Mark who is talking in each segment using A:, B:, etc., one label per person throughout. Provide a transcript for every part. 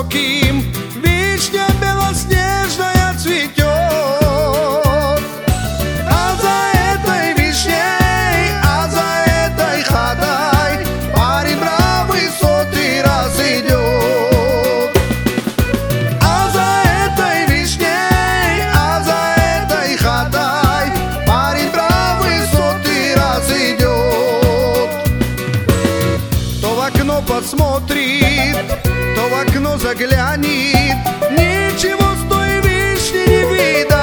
A: высоким вишня белоснежная цветет. А за этой вишней, а за этой хатой парень бравый сотый раз идет. А за этой вишней, а за этой хатой парень бравый сотый раз идет. То в окно посмотрит, то в окно заглянет, ничего с той вишни не видать.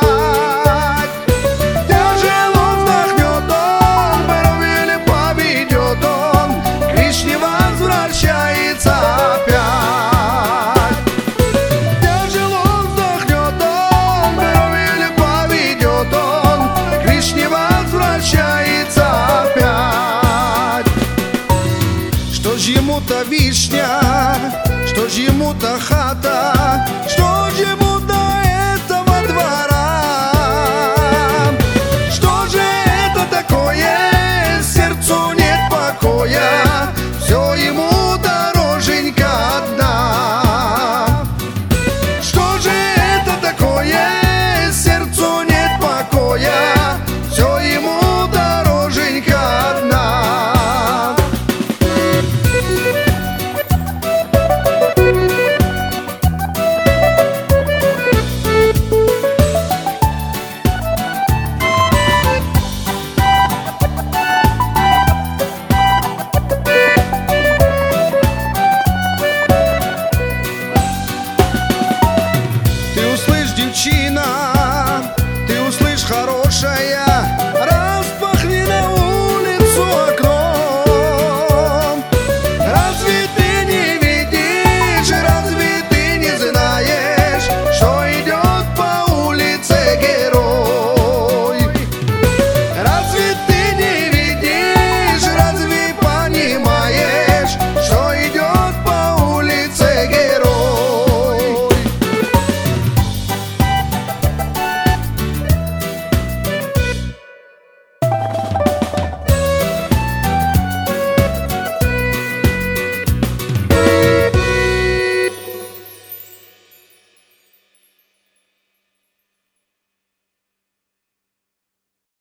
A: Тяжело вздохнет он, бровью поведет он, к вишне возвращается опять. Тяжело вздохнет он, бровью поведет он, к вишне возвращается опять. Что ж ему-то вишня, что ж ему-то хата, что